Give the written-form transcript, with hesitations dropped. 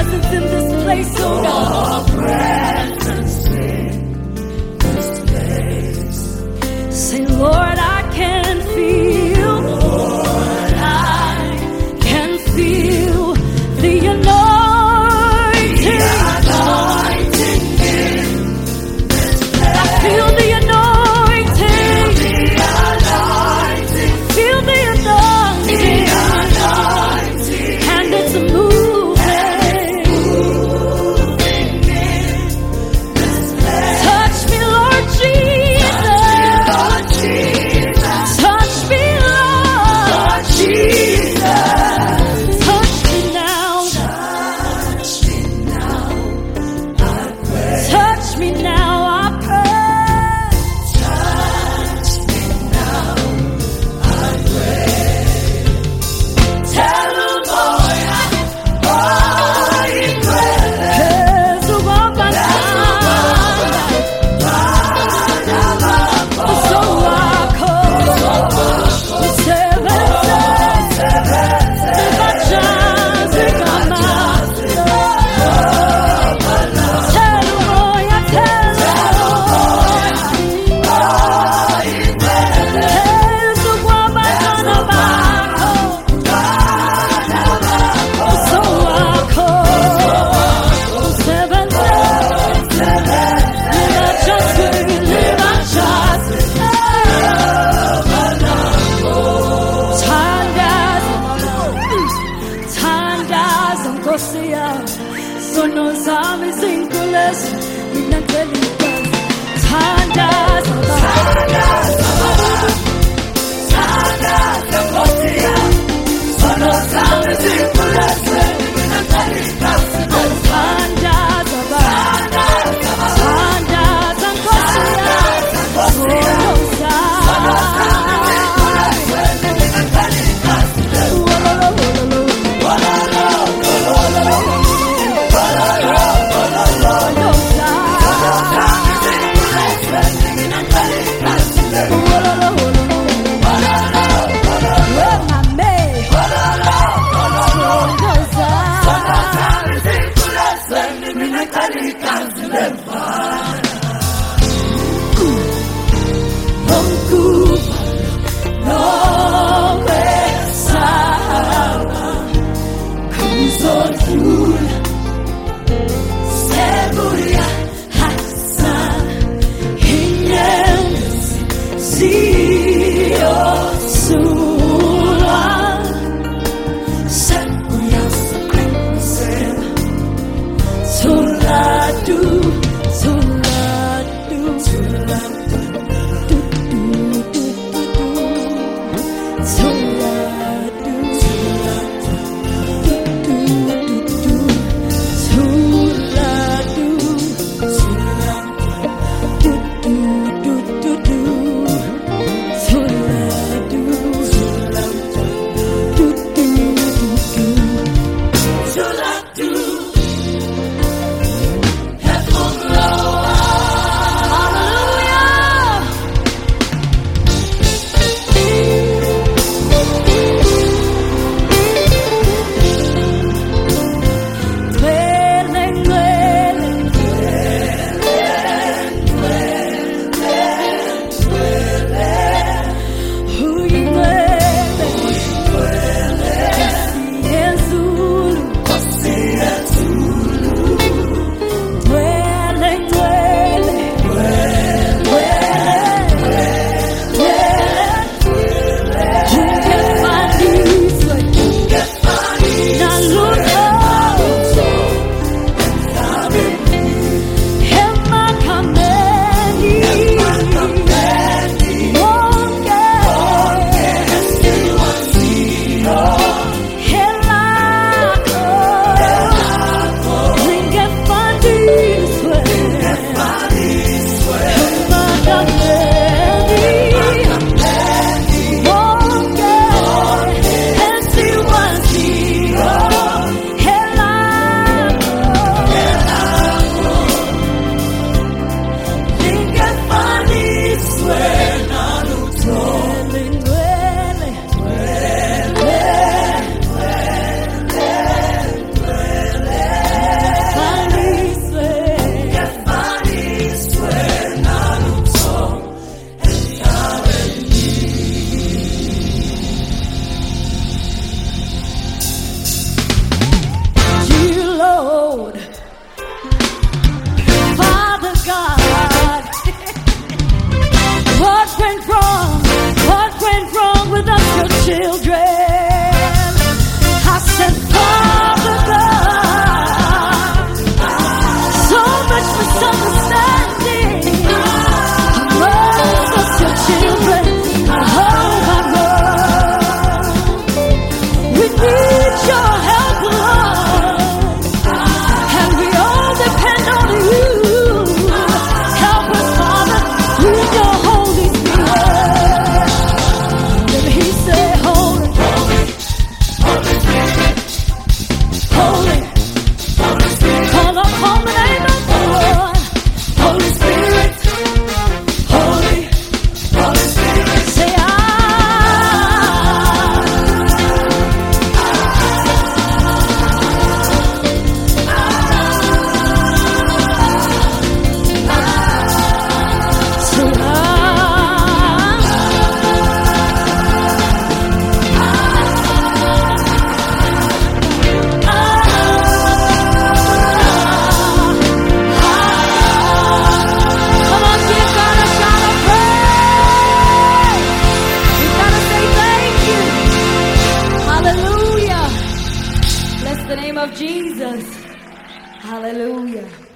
presence in this place, oh God. Your presence in this place. Say, Lord, I can feel. Lord, I can feel the anointing. anointing in this place. I feel the anointing. The anointing. Feel the anointing. And it's moving. Touch me, Lord Jesus. Touch me, Lord Jesus. Touch me now. Touch me now, I pray. Tell them, boy, Jesu Baba, so wako, Sono zami zinkules, minangelikas, tandas, sono zami zinkules, minangelikas, tandas, children. I said, Father God, so much misunderstanding amongst your children. Oh my God, we need your help, Lord, and we all depend on you. Help us, Father, with your Holy Spirit. Then he said, Holy, Holy, Holy Spirit. Call upon the name of the Lord. Holy Spirit, Holy, Holy Spirit. Say, come on, give God a shout of praise. You gotta say thank you. Hallelujah. Bless the name of Jesus. Hallelujah.